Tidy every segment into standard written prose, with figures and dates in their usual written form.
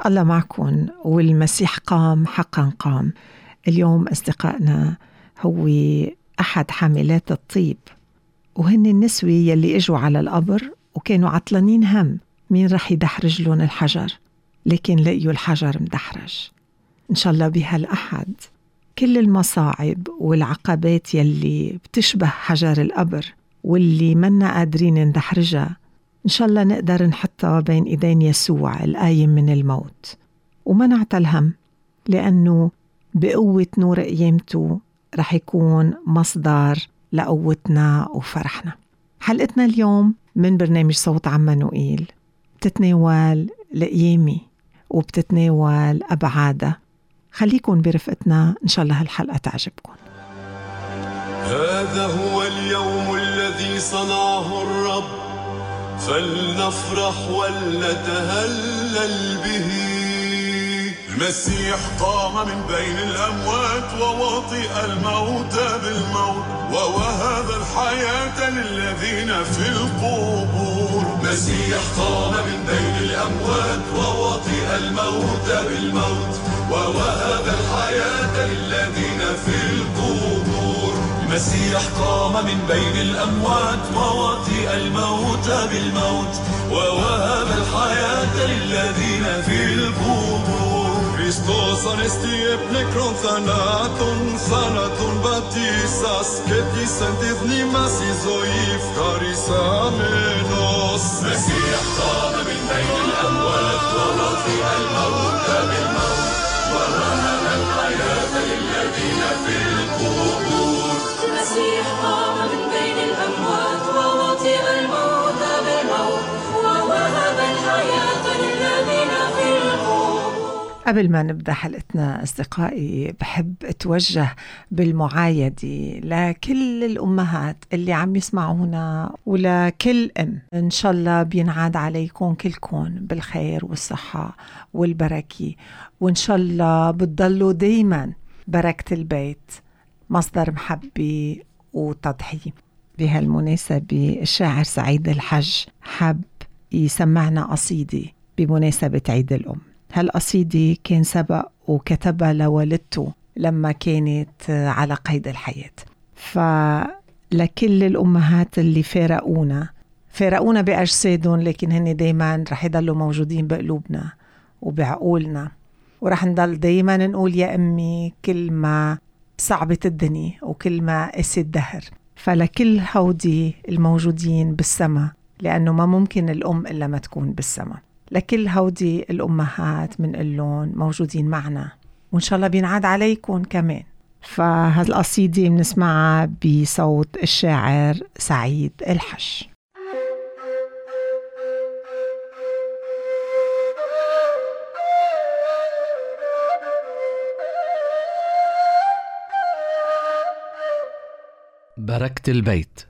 الله معكم، والمسيح قام حقا قام. اليوم أصدقائنا هو أحد حاملات الطيب، وهن النسوة يلي اجوا على القبر وكانوا عطلانين هم مين رح يدحرج لهم الحجر، لكن لقيوا الحجر مدحرج. إن شاء الله بهالأحد كل المصاعب والعقبات يلي بتشبه حجر القبر واللي منا قادرين ندحرجها، إن شاء الله نقدر نحطها بين إيدين يسوع القايم من الموت، وما نعتل هم، لأنه بقوة نور قيامته رح يكون مصدر لقوتنا وفرحنا. حلقتنا اليوم من برنامج صوت عمانوئيل بتتناول القيامة وبتتناول أبعادها. خليكن برفقتنا، إن شاء الله هالحلقة تعجبكم. هذا هو اليوم الذي صنعه الرب، فلنفرح ولنتهلل به. المسيح قام من بين الأموات ووطئ الموت بالموت ووهب الحياة للذين في القبور. المسيح قام من بين الأموات ووطئ الموت بالموت ووهب الحياة للذين في القبور. المسيح قام من بين الأموات ووطئ الموت بالموت ووهب الحياة للذين في القبور. Χριστός ανέστη επνεκρόν θανάτων, θάνατον βαπτίσας και της εν τη μνήμας η ζωή ευχαρισάμενος. Μεσσία قام من بين الأموات ووطئ الموت بالموت ووهب الحياة للذين في القبور. المسيح قام من بين الأموات ووطئ الموت بالموت ووهب الحياة للذين في القبور. قبل ما نبدأ حلقتنا أصدقائي، بحب أتوجه بالمعايدة لكل الأمهات اللي عم يسمعونا ولكل أم. إن شاء الله بينعاد عليكم كلكم بالخير والصحة والبركة، وإن شاء الله بتضلوا دايما بركة البيت مصدر محبة وتضحية. بهالمناسبة الشاعر سعيد الحج حب يسمعنا قصيدة بمناسبة عيد الأم. هالقصيدة كان سبق وكتبها لوالدته لما كانت على قيد الحياة. فلكل الأمهات اللي فارقونا بأجسادهم، لكن هن دايما رح يضلوا موجودين بقلوبنا وبعقولنا، ورح نضل دايما نقول يا أمي كل ما صعبت الدنيا وكل ما قسي الدهر. فلكل هودي الموجودين بالسما، لأنه ما ممكن الأم إلا ما تكون بالسما، لكل هودي الأمهات منقلون موجودين معنا، وإن شاء الله بينعاد عليكم كمان. فهالقصيدة بنسمعها بصوت الشاعر سعيد الحج. بركة البيت.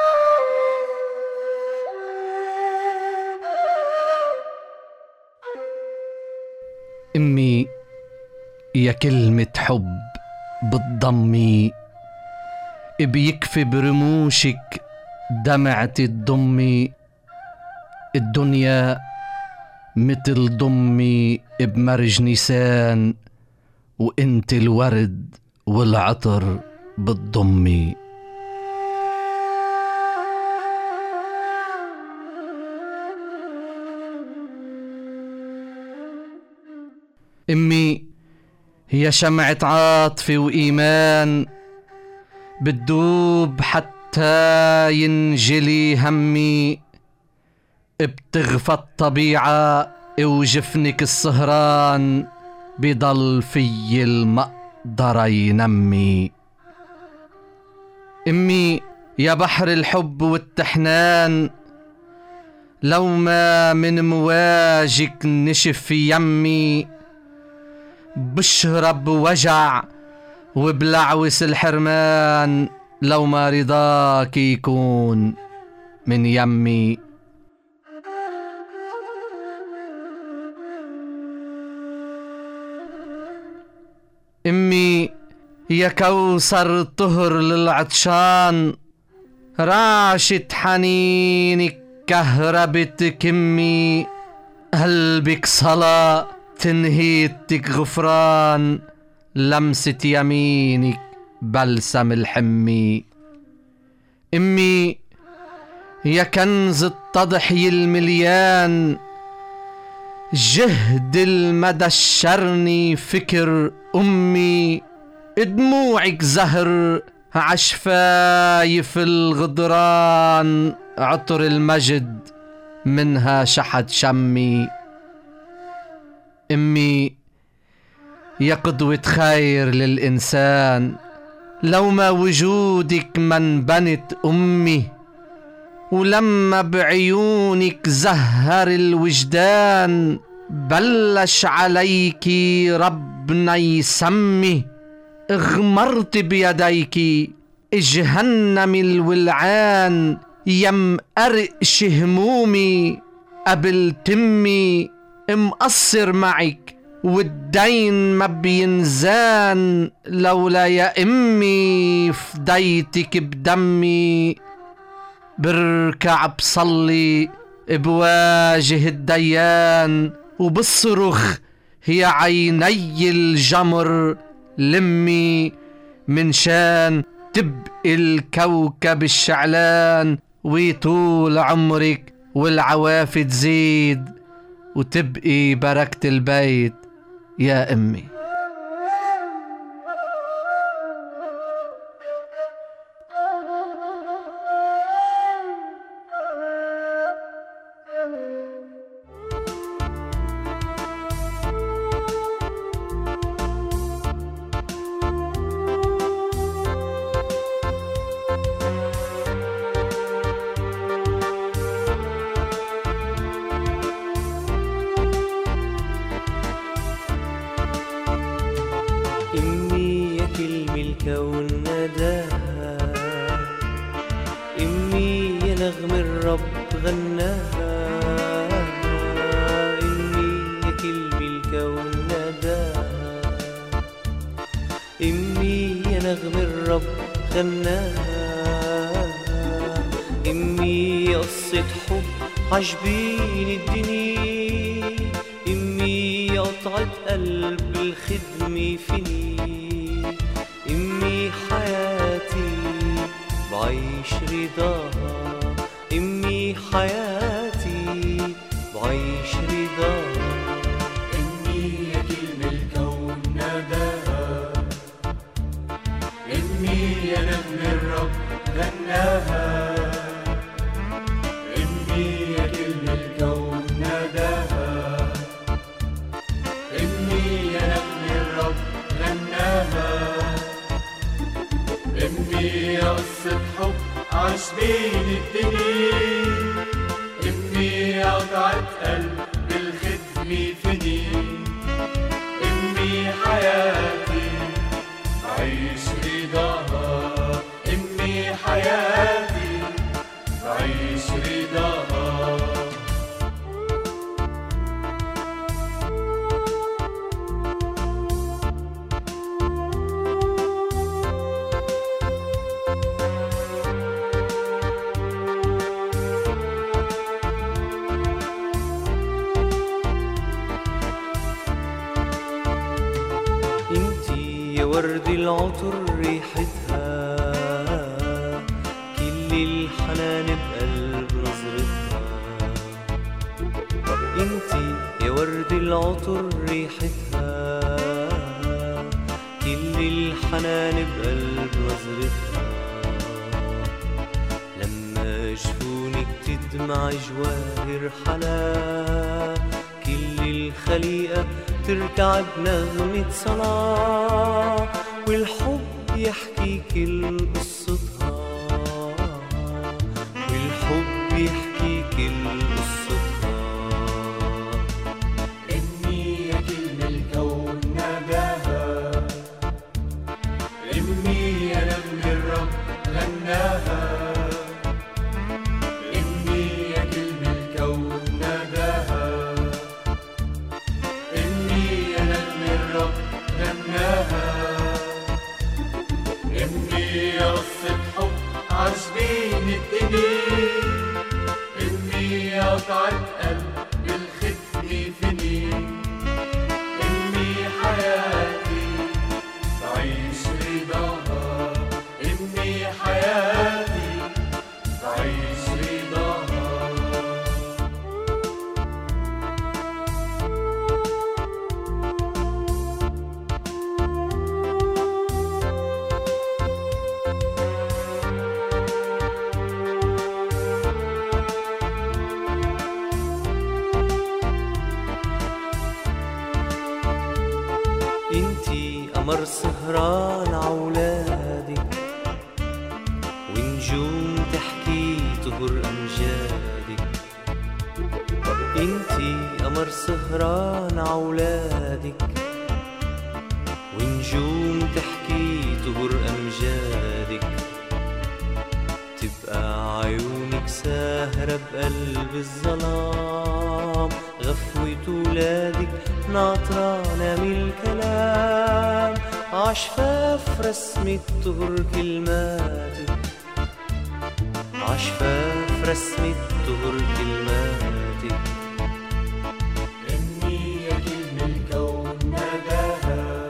أمي يا كلمة حب بتضمي، بيكفي برموشك دمعتي تضمي. الدنيا مثل ضمي بمرج نيسان، وانت الورد والعطر بتضمي. أمي هي شمعة عاطفة وإيمان، بتدوب حتى ينجلي همي. بتغفى الطبيعة وجفنك السهران، بضل في المقدرة ينمي. أمي يا بحر الحب والتحنان، لو ما من مواجك نشف يمي. بشرب وجع وبلعوس الحرمان، لو ما رضاك يكون من يمي. أمي يا كوثر طهر للعطشان، رعشة حنينك كهربت كمي. قلبك صلاة تنهيتك غفران لمسة يمينك بلسم الحمي. أمي يا كنز التضحية المليان، جهد المدى الشرني فكر أمي، دموعك زهر عشفايف الغدران، عطر المجد منها شحد شمي. أمي يا قدوة خير للإنسان، لو ما وجودك من بنت أمي، ولما بعيونك زهر الوجدان بلش عليكي ربنا يسمي. اغمرت بيديكي جهنم الولعان، يم أرقش همومي قبل تمي. مقصر معك والدين ما بينزان، لولا يا أمي فديتك بدمي. بركع بصلي بواجه الديان، وبصرخ هي عيني الجمر لمي، من شان تبقي الكوكب الشعلان، ويطول عمرك والعوافي تزيد، وتبقي بركة البيت يا أمي. أمي يا كلمة الكون نداها، أمي يا نغم الرب غناها، أمي يا كلمة الكون نداها، أمي يا نغم الرب غناها، أمي يا قصة حب عجبين الدنيا، أمي يا قطعة قلب الخدمة فيني، أمي حياتي بعيش رضاها، أمي حياتي بعيش رضاها. أمي يا كلمة الكون ناداها، أمي يا نغم الرب غناها، أمي يا كلمة الكون ناداها، أمي يا نغم الرب غناها، أمي يا قصة حب عجبين الدنيا، أمي يا قطعة قلب بالخدمة فيني، أمي حياتي بعيش رضاها، أمي حياتي بعيش رضاها. انتي يا ورد العطر ريحتها، كل الحنان بقلب نظرتها، انتي يا ورد العطر ريحتها، كل الحنان بقلب نظرتها، لما جفونك تدمع جواهر حلا، كل الخليقة تركع بنغمة صلاة، والحب يحكي كل قصتها، والحب يحكي كل قصتها. أمي يا كلمة الكون ناداها، أمي يا نغم الرب غناها، أمي يا كلمة الكون ناداها، أمي يا نغم الرب غناها، انتي قمر سهران عولادك، ونجوم تحكي تهر أمجادك. انتي قمر سهران عولادك، ونجوم تحكي تهر أمجادك. تبقى عيونك ساهرة بقلب الظلام، غفوة ولادك ناطرانة من الكلام. عشفاف رسمة تهر كلماتك، عشفاف رسمة تهر كلماتك. إني يا كلمة الكون ناداها،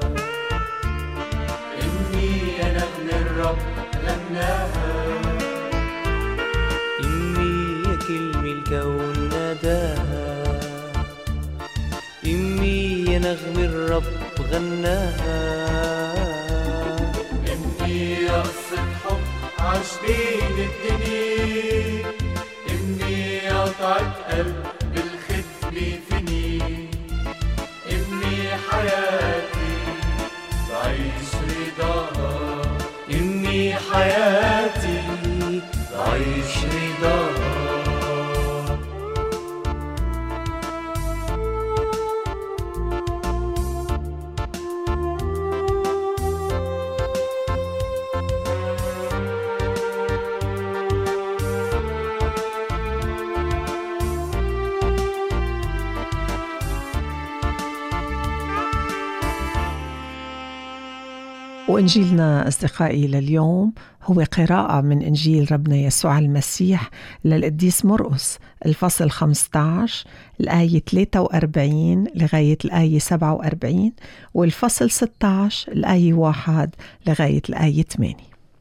إني يا نغم الرب غناها. إني يا كلمة الكون ناداها، إني يا نغم الرب غناها. إني يا قصة حب عاش بين الدنيا، إني قطعت قلب بالخدمة فيني. إني حياتي بعيش رضاها، إني حياتي بعيش رضاها. وإنجيلنا أصدقائي لليوم هو قراءة من إنجيل ربنا يسوع المسيح للقديس مرقس، الفصل 15 الآية 43 لغاية الآية 47، والفصل 16 الآية 1 لغاية الآية 8.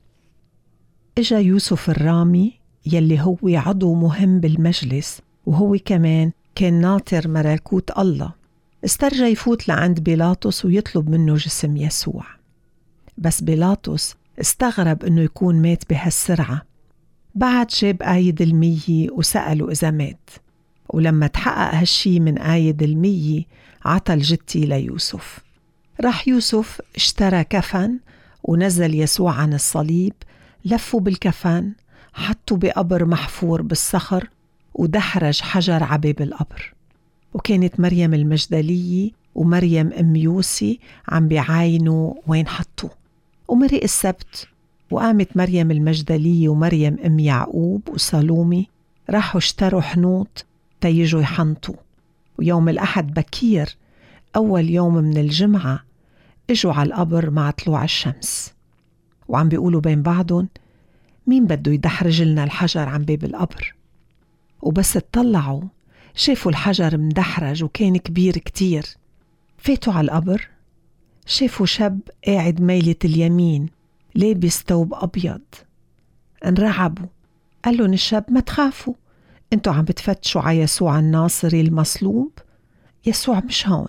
إجا يوسف الرامي يلي هو عضو مهم بالمجلس، وهو كمان كان ناطر ملكوت الله. استرجى يفوت لعند بيلاطس ويطلب منه جسم يسوع، بس بيلاطس استغرب إنه يكون مات بهالسرعة. بعد جاب آيد 100 وسأله إذا مات، ولما تحقق هالشي من آيد 100 عطى الجتي ليوسف. راح يوسف اشترى كفن ونزل يسوع عن الصليب، لفوا بالكفن، حطوا بقبر محفور بالصخر، ودحرج حجر عباب القبر. وكانت مريم المجدلية ومريم أم يوسي عم بيعاينوا وين حطوه. ومرق السبت، وقامت مريم المجدلية ومريم أم يعقوب وسالومي راحوا اشتروا حنوط تيجوا يحنطوا. ويوم الأحد بكير أول يوم من الجمعة اجوا على القبر مع طلوع الشمس، وعم بيقولوا بين بعضهم مين بده يدحرج لنا الحجر عن باب القبر. وبس اطلعوا شافوا الحجر مدحرج وكان كبير كتير. فاتوا على القبر، شافوا شاب قاعد ميلة اليمين لابس ثوب أبيض. انرعبوا، قال لهم الشاب ما تخافوا، انتوا عم بتفتشوا على يسوع الناصري المصلوب، يسوع مش هون،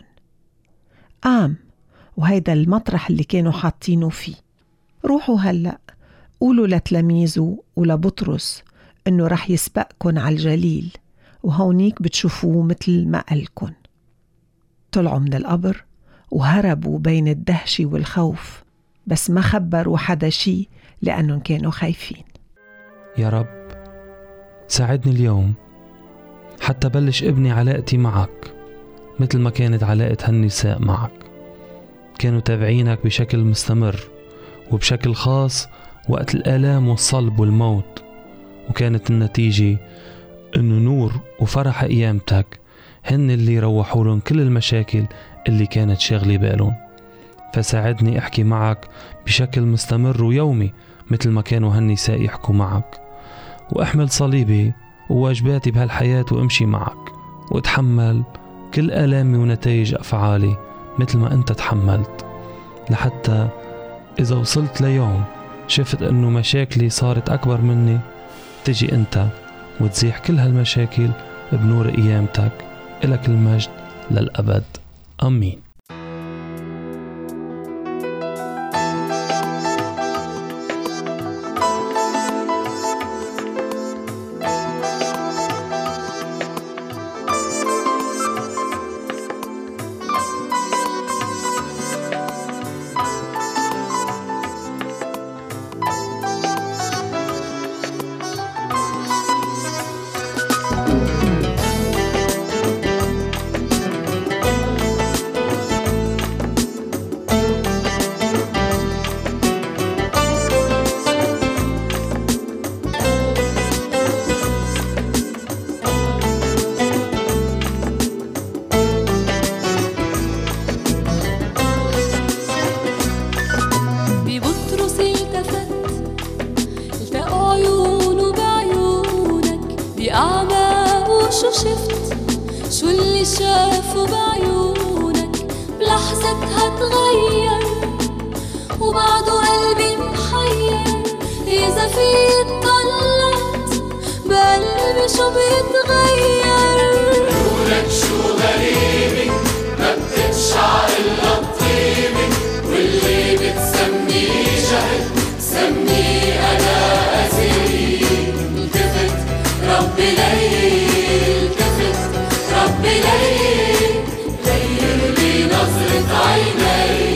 قام وهيدا المطرح اللي كانوا حاطينه فيه. روحوا هلأ قولوا لتلاميذه ولبطرس انه رح يسبقكن على الجليل، وهونيك بتشوفوه مثل ما قالكن. طلعوا من القبر وهربوا بين الدهشة والخوف، بس ما خبروا حدا شي لأنهم كانوا خايفين. يا رب ساعدني اليوم حتى بلش ابني علاقتي معك مثل ما كانت علاقة هالنساء معك. كانوا تابعينك بشكل مستمر وبشكل خاص وقت الآلام والصلب والموت، وكانت النتيجة إنه نور وفرح قيامتك هن اللي روحوا لهم كل المشاكل اللي كانت شاغلة بالهم. فساعدني أحكي معك بشكل مستمر ويومي مثل ما كانوا هالنساء يحكوا معك، وأحمل صليبي وواجباتي بهالحياة وأمشي معك، وأتحمل كل آلامي ونتائج أفعالي مثل ما أنت تحملت، لحتى إذا وصلت ليوم شفت أنه مشاكلي صارت أكبر مني، تجي أنت وتزيح كل هالمشاكل بنور قيامتك. إلك المجد للأبد، آمين. وبعده قلبي محير، إذا في اتطلعت بقلبي شو بيتغير. نورك شو غريبة ما بتتشع إلا الطيبة، واللي بتسميه جهل سميه أنا أزيد. التفت ربي لي، التفت ربي لي، غير لي نظرة عيني.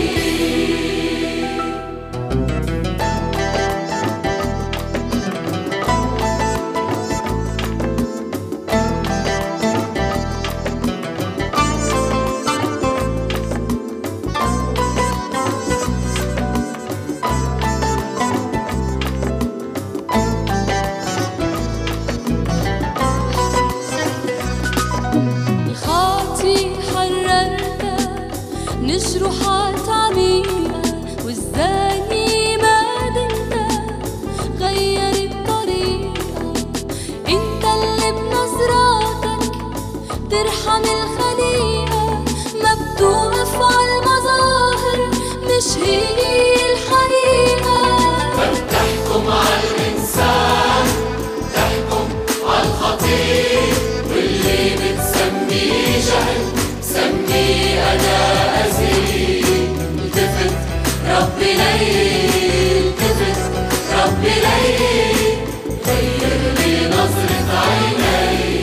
جروحات عميقة والزاني ما دنت غير الطريقة. انت اللي بنظراتك ترحم الخليقة، ما بتوقف عالمظاهر مش هي الحقيقة. ما بتحكم عالإنسان تحكم عالخطير، واللي بتسميه جهل سميه أنا أزيد. التفت ربي لي، التفت ربي لي، غير لي نظرة عيني.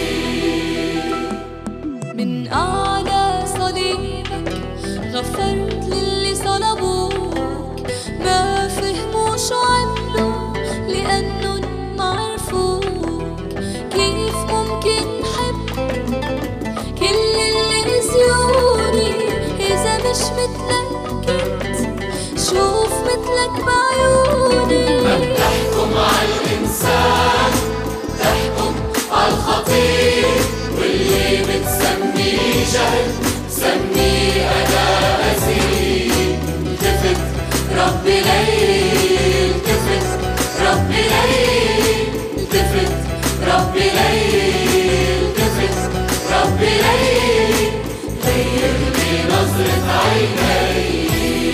من أعلى صليبك غفرت للي صلبوك، ما فهموا شو عملوا لأنهم ما عرفوك. كيف ممكن حب كل اللي نسيوني إذا مش مثلك كنت شوف مثلك بعيوني. ما بتحكم عالإنسان تحكم عالخطير، واللي بتسميه جهل سميه أنا أزيد. التفت ربي لي، التفت ربي لي، التفت ربي لي، التفت ربي لي، غير لي نظرة عيني.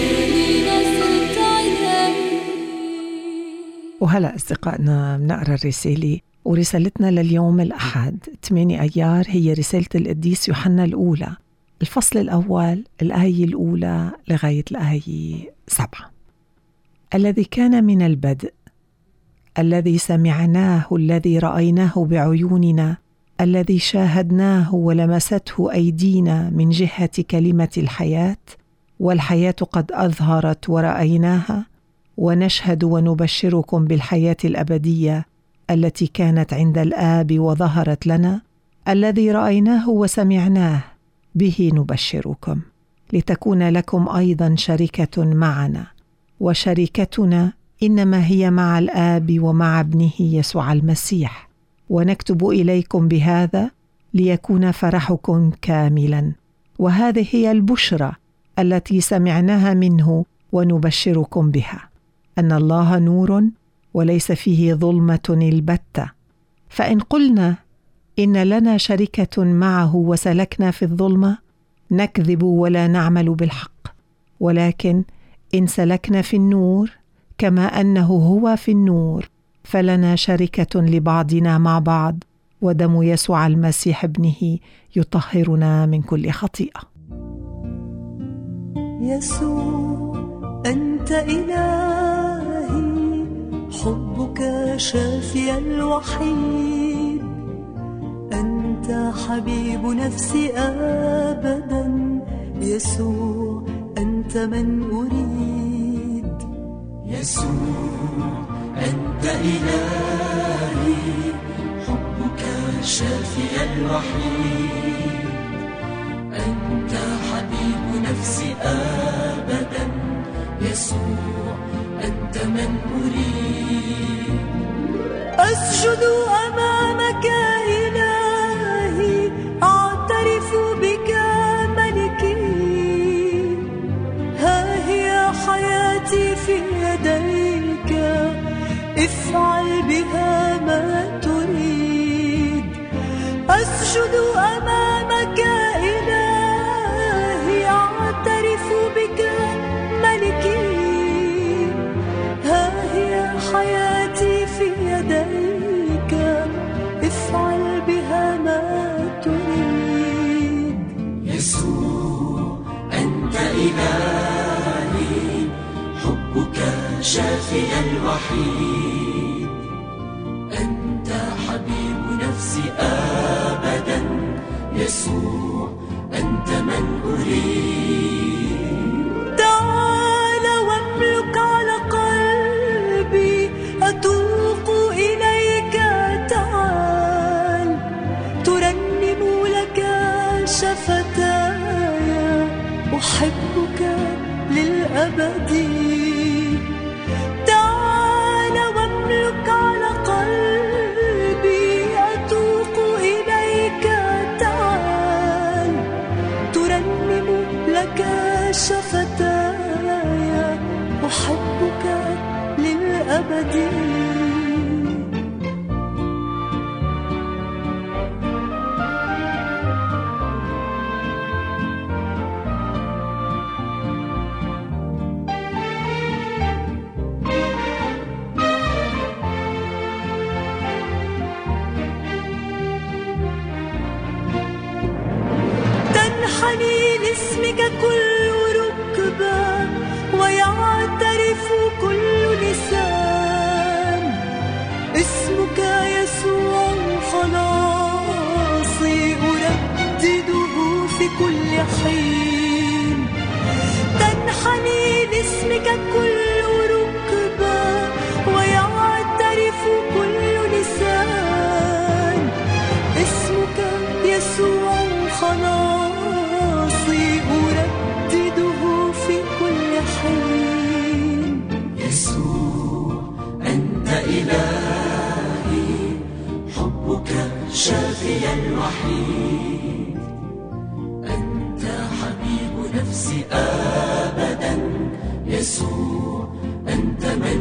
وهلأ أصدقائنا بنقرأ الرسالة، ورسالتنا لليوم الأحد 8 أيار هي رسالة القديس يوحنا الأولى، الفصل الأول الآية الأولى لغاية الآية 7. الذي كان من البدء، الذي سمعناه، الذي رأيناه بعيوننا، الذي شاهدناه ولمسته أيدينا من جهة كلمة الحياة، والحياة قد أظهرت ورأيناها، ونشهد ونبشركم بالحياة الأبدية التي كانت عند الآب وظهرت لنا، الذي رأيناه وسمعناه به نبشركم، لتكون لكم أيضا شركة معنا، وشركتنا إنما هي مع الآب ومع ابنه يسوع المسيح. ونكتب إليكم بهذا ليكون فرحكم كاملا. وهذه هي البشرى التي سمعناها منه ونبشركم بها، أن الله نور وليس فيه ظلمة البتة. فإن قلنا إن لنا شركة معه وسلكنا في الظلمة نكذب ولا نعمل بالحق. ولكن إن سلكنا في النور كما أنه هو في النور فلنا شركة لبعضنا مع بعض، ودم يسوع المسيح ابنه يطهرنا من كل خطيئة. يسوع أنت إلهي، حبك شافي الوحيد، أنت حبيب نفسي أبدا، يسوع أنت من أريد. يسوع أنت إلهي، حبك شافي الوحيد، أنت حبيب نفسي أبدا، يسوع أنت من أريد. أسجد أمامك إلهي، أعترف بك ملكي، ها هي حياتي في يديك، افعل بها ما تريد. أسجد أمامك إلهي، أعترف بك ملكي، شافي الوحيد، أنت حبيب نفسي أبدا يسوع، أنت من أريد. تعال واملك على قلبي، أتوق إليك، تعال ترنم لك شفتاي، أحبك للأبد. تعال واملك على قلبي، أتوق إليك، تعال ترنم لك شفتاي، أحبك للأبد. تنحني لاسمك كل ركبة، ويعترف كل لسان، اسمك يسوع خلاصي، أردده في كل حين. تنحني لاسمك كل ركبة، ويعترف كل لسان، اسمك يسوع خلاصي، أردده في كل حين. يسوع أنت إلهي، حبك شافي الوحيد، أنت حبيب نفسي أبدا يسوع، أنت من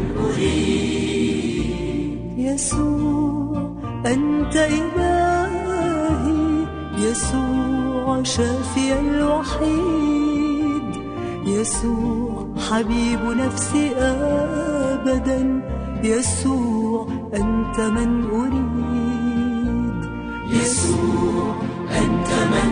أريد. يسوع أنت إلهي، يسوع شافي الوحيد، يسوع حبيب نفسي أبدا يسوع أنت من أريد. يسوع أنت من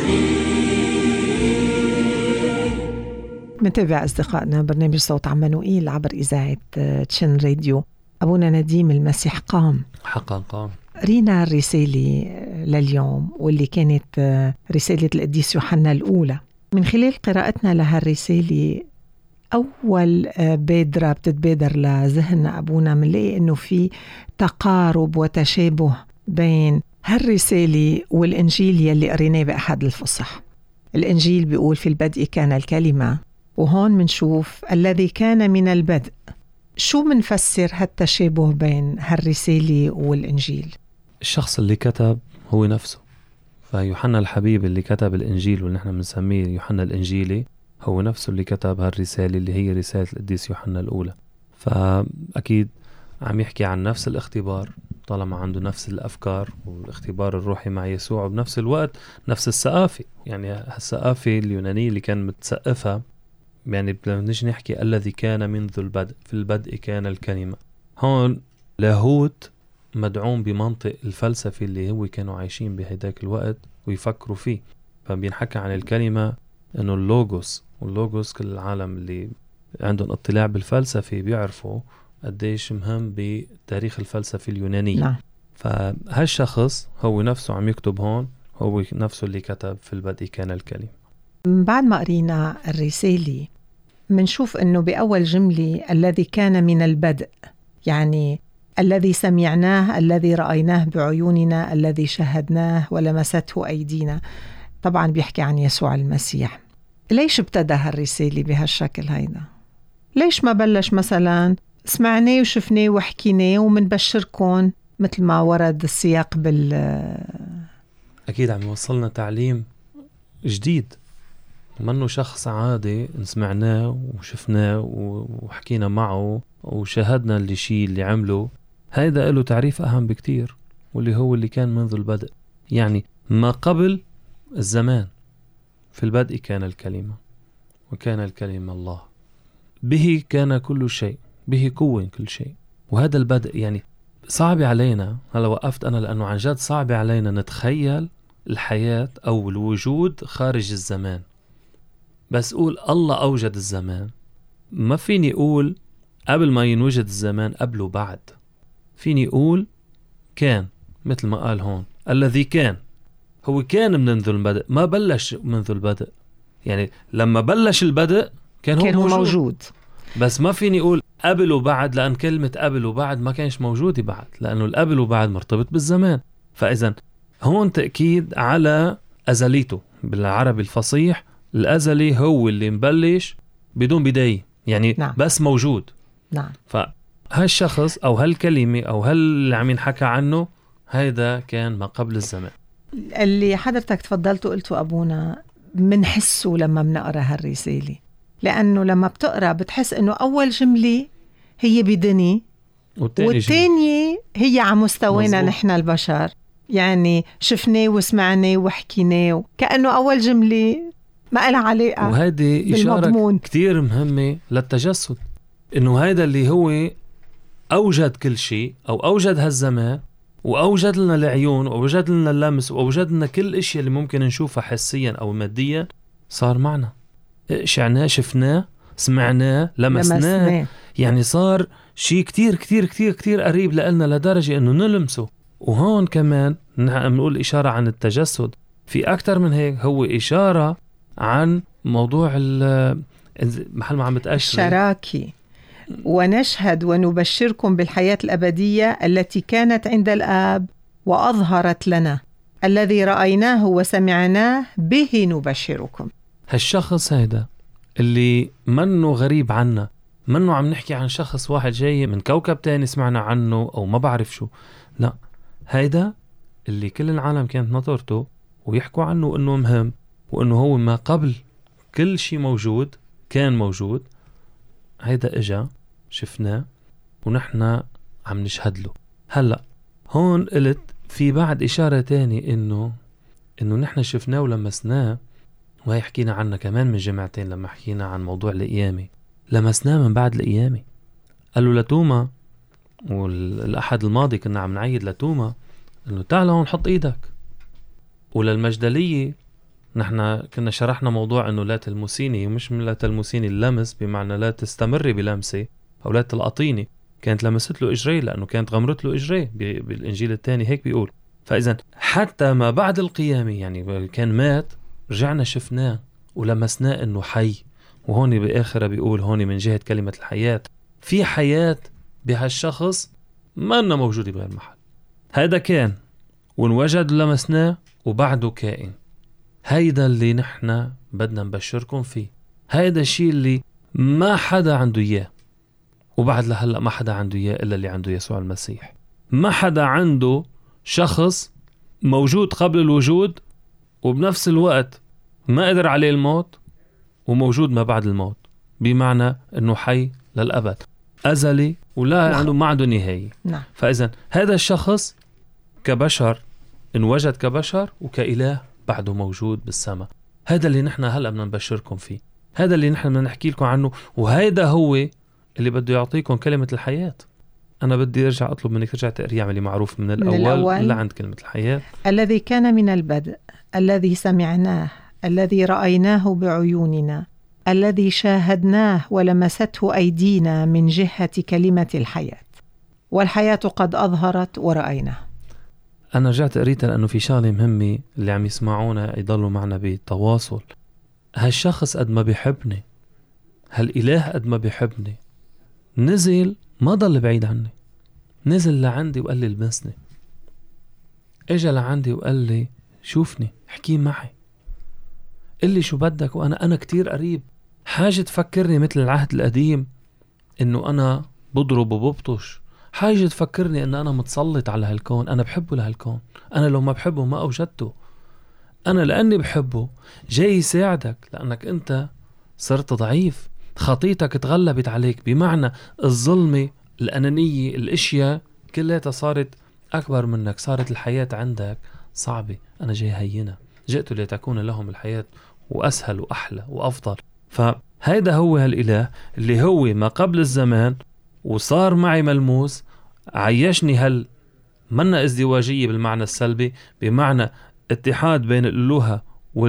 أريد. متابع أصدقائنا برنامج صوت عمانوئيل عبر إذاعة تشن راديو. أبونا نديم، المسيح قام، حقا قام. رينا الرسالة لليوم واللي كانت رسالة القديس يوحنا الأولى. من خلال قراءتنا لها الرسالة، أول بادرة بتتبادر لذهننا أبونا منلاقي أنه في تقارب وتشابه بين هالرسالة والإنجيل يلي قريناه بأحد الفصح. الإنجيل بيقول في البدء كان الكلمة، وهون منشوف الذي كان من البدء. شو منفسر هالتشابه بين هالرسالة والإنجيل؟ الشخص اللي كتب هو نفسه، فيوحنا الحبيب اللي كتب الإنجيل واللي نحن بنسميه يوحنا الإنجيلي هو نفسه اللي كتب هالرسالة اللي هي رسالة القديس يوحنا الأولى. فأكيد عم يحكي عن نفس الاختبار، طالما عنده نفس الأفكار والاختبار الروحي مع يسوع، وبنفس الوقت نفس الثقافة. يعني الثقافة اليونانية اللي كان متسقفها، يعني بنجي نحكي الذي كان منذ البدء، في البدء كان الكلمة. هون لاهوت مدعوم بمنطق الفلسفي اللي هو كانوا عايشين بهداك الوقت ويفكروا فيه. فبينحكى عن الكلمة انه اللوغوس، واللوغوس كل العالم اللي عندهم اطلاع بالفلسفة بيعرفوا قديش مهم بتاريخ الفلسفة اليونانية. نعم. فهالشخص هو نفسه عم يكتب هون، هو نفسه اللي كتب في البدء كان الكلمة. بعد ما قرينا الرسالة منشوف أنه بأول جملة الذي كان من البدء، يعني الذي سمعناه، الذي رأيناه بعيوننا، الذي شاهدناه ولمسته أيدينا. طبعا بيحكي عن يسوع المسيح. ليش ابتدى هالرسالة بهالشكل هيدا؟ ليش ما بلش مثلا سمعناه وشفناه وحكيناه ومنبشركم مثل ما ورد السياق أكيد عم يوصلنا تعليم جديد، منه شخص عادي سمعناه وشفناه وحكينا معه وشاهدنا الشيء اللي عمله. هيدا له تعريف أهم بكتير، واللي هو اللي كان منذ البدء، يعني ما قبل الزمان. في البدء كان الكلمة، وكان الكلمة الله، به كان كل شيء، به كون كل شيء. وهذا البدء يعني صعب علينا، هلا وقفت أنا لأنه عن جد صعب علينا نتخيل الحياة أو الوجود خارج الزمان. بس قول الله أوجد الزمان، ما فيني أقول قبل ما ينوجد الزمان قبل وبعد. فيني أقول كان مثل ما قال هون الذي كان، هو كان منذ البدء، ما بلش منذ البدء. يعني لما بلش البدء كان هو موجود. بس ما فيني أقول قبل وبعد، لأن كلمة قبل وبعد ما كانش موجودة بعد، لأنه القبل وبعد مرتبط بالزمان. فإذا هون تأكيد على أزليته. بالعربي الفصيح الأزلي هو اللي مبلش بدون بداية، يعني نعم. بس موجود. نعم. فهالشخص أو هالكلمة أو اللي عم ينحكى عنه هيدا كان ما قبل الزمان. اللي حضرتك تفضلت وقلته أبونا منحسه لما بنقرأ هالرسالة، لأنه لما بتقرأ بتحس أنه أول جملة هي بدني والتانية هي على مستوينا نحن البشر، يعني شفناه وسمعناه وحكيناه، كأنه أول جملة ما لها علاقة. وهذه إشارة كتير مهمة للتجسد، إنه هذا اللي هو أوجد كل شيء أو أوجد هالزمان وأوجد لنا العيون وأوجد لنا اللمس وأوجد لنا كل الأشياء اللي ممكن نشوفها حسيا أو ماديا، صار معنا، شعناه، شفناه، سمعناه، لمسناه. يعني صار شيء كتير كتير كتير كتير قريب لنا لدرجة إنه نلمسه. وهون كمان نقول إشارة عن التجسد في أكتر من هيك، هو إشارة عن موضوع محل ما عم بتأشر الشراكة. ونشهد ونبشركم بالحياة الأبدية التي كانت عند الآب وأظهرت لنا، الذي رأيناه وسمعناه به نبشركم. هالشخص هيدا اللي منه غريب عنا، منه عم نحكي عن شخص واحد جاي من كوكب تاني سمعنا عنه أو ما بعرف شو، لا، هيدا اللي كل العالم كانت نظرته ويحكوا عنه إنه مهم وإنه هو ما قبل كل شيء موجود، كان موجود. هيدا إجا شفناه ونحن عم نشهد له. هلأ هون قلت في بعد إشارة تاني إنه نحن شفناه ولمسناه، وهي حكينا عنه كمان من جمعتين لما حكينا عن موضوع القيامة. لمسناه من بعد القيامة. قالوا لتوما، والأحد الماضي كنا عم نعيد لتوما إنه تعال هون حط إيدك. وللمجدلية نحن كنا شرحنا موضوع إنه لا تلمسيني، مش لا تلمسيني اللمس بمعنى لا تستمري بلمسي أو لا تلقطيني، كانت لمست له إجريه لأنه كانت غمرت له إجريه بالإنجيل الثاني هيك بيقول. فإذا حتى ما بعد القيامة، يعني كان مات، رجعنا شفناه ولمسناه إنه حي. وهون بآخرة بيقول هون من جهة كلمة الحياة، في حياة بهالشخص ما أنه موجودة بهالمحل. هذا كان ونوجد لمسناه وبعده كائن. هيدا اللي نحن بدنا نبشركم فيه. هيدا الشيء اللي ما حدا عنده إياه، وبعد لهلأ ما حدا عنده إياه إلا اللي عنده يسوع المسيح. ما حدا عنده شخص موجود قبل الوجود وبنفس الوقت ما قدر عليه الموت وموجود ما بعد الموت، بمعنى أنه حي للأبد، أزلي ولا عنده ما عنده نهاية. فإذن هذا الشخص كبشر انوجد كبشر وكإله بعده موجود بالسماء. هذا اللي نحن هلأ بدنا نبشركم فيه، هذا اللي نحن بدنا نحكي لكم عنه، وهذا هو اللي بده يعطيكم كلمة الحياة. أنا بدي أرجع أطلب منك ترجع تقري عملي معروف من الأول لعند كلمة الحياة. الذي كان من البدء، الذي سمعناه، الذي رأيناه بعيوننا، الذي شاهدناه ولمسته أيدينا من جهة كلمة الحياة، والحياة قد أظهرت ورأيناه. أنا رجعت قريتها لأنه في شغلة مهمة اللي عم يسمعونا يضلوا معنا بالتواصل. هالشخص قد ما بيحبني، هالإله قد ما بيحبني، نزل ما ضل بعيد عني، نزل لعندي وقال لي لمسني، اجا لعندي وقال لي شوفني، احكي معي، قل لي شو بدك، وأنا كتير قريب. حاجة تفكرني مثل العهد القديم إنه أنا بضرب وببطش، حاجة تفكرني إن أنا متسلط على هالكون، أنا بحبه لهالكون، أنا لو ما بحبه ما أوجدته، أنا لأني بحبه جاي يساعدك لأنك أنت صرت ضعيف، خطيتك تغلبت عليك، بمعنى الظلمة، الأنانية، الأشياء كلها صارت أكبر منك، صارت الحياة عندك صعبة، أنا جاي هينة، جئت لتكون لهم الحياة وأسهل وأحلى وأفضل. فهيدا هو هالإله اللي هو ما قبل الزمان وصار معي ملموس، عيشني منا ازدواجية بالمعنى السلبي، بمعنى اتحاد بين الألوهة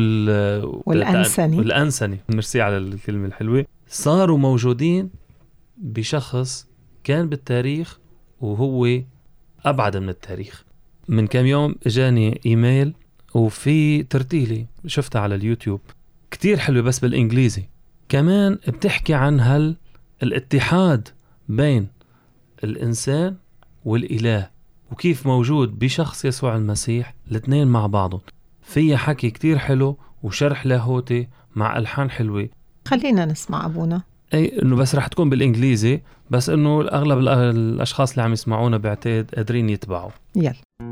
والأنسنة. ميرسي على الكلمة الحلوة. صاروا موجودين بشخص كان بالتاريخ وهو أبعد من التاريخ. من كم يوم اجاني ايميل وفي ترتيلي شفتها على اليوتيوب كتير حلوة بس بالإنجليزي، كمان بتحكي عن الاتحاد بين الإنسان والإله وكيف موجود بشخص يسوع المسيح الاثنين مع بعضهم. فيها حكي كتير حلو وشرح لاهوتي مع ألحان حلوة. خلينا نسمع أبونا. أي إنه بس رح تكون بالإنجليزي، بس إنه أغلب الأشخاص اللي عم يسمعونا بعتقد قادرين يتبعوا. يلا.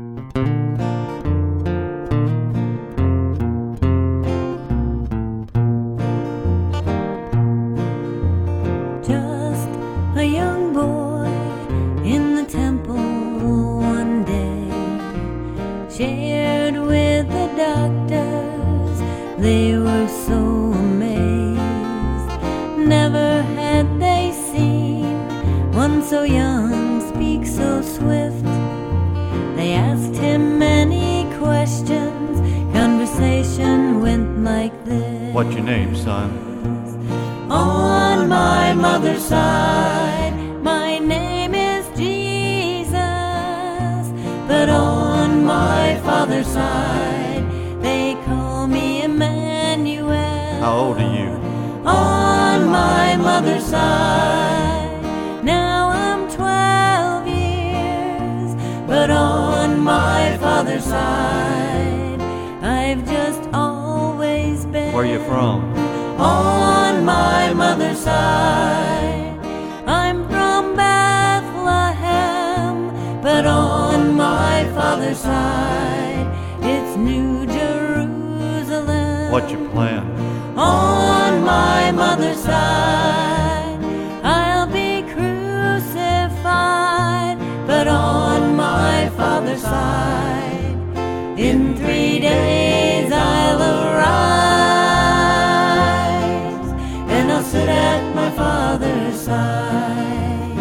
Just a young boy in the temple one day shared with the doctors. They were so amazed. Never had they seen one so young speak so swift. They asked him many questions. Conversation went like this. What's your name, son? On my mother's side, my name is Jesus. But on my father's side, they call me Emmanuel. How old are you? On my mother's side, now I'm 12 years. But on my father's side, I've just always been. Where are you from? On my mother's side, I'm from Bethlehem. But on my father's side, it's New Jerusalem. What's your plan? On my mother's side, I'll be crucified. But on my father's side, in 3 days I'll arise, and I'll sit at my father's side.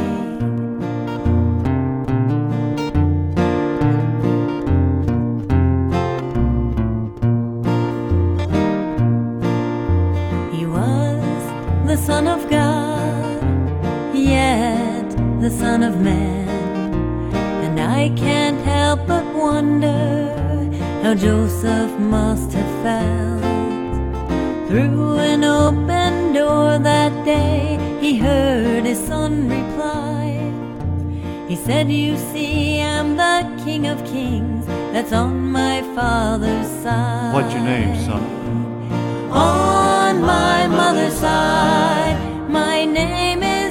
He was the Son of God, yet the Son of Man. And I can't help but wonder how Joseph must have felt. Through an open door that day, he heard his son reply. He said, "You see, I'm the King of Kings, that's on my father's side." What's your name, son? On my mother's side, my name is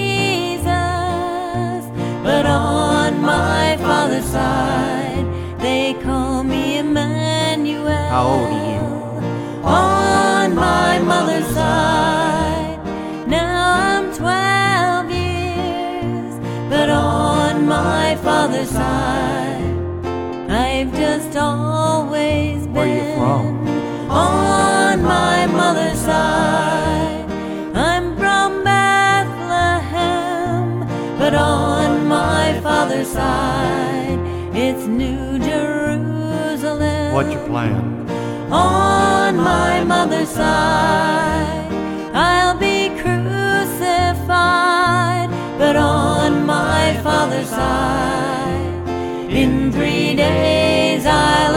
Jesus. But on my father's side, they call me Emmanuel. How old are you? On my mother's side, now I'm 12 years. But on my father's side, I've just always been. Where are you from? On my mother's side, I'm from Bethlehem. But on my father's side, it's New Jerusalem. What's your plan? On my mother's side, I'll be crucified. But on my father's side, in 3 days I'll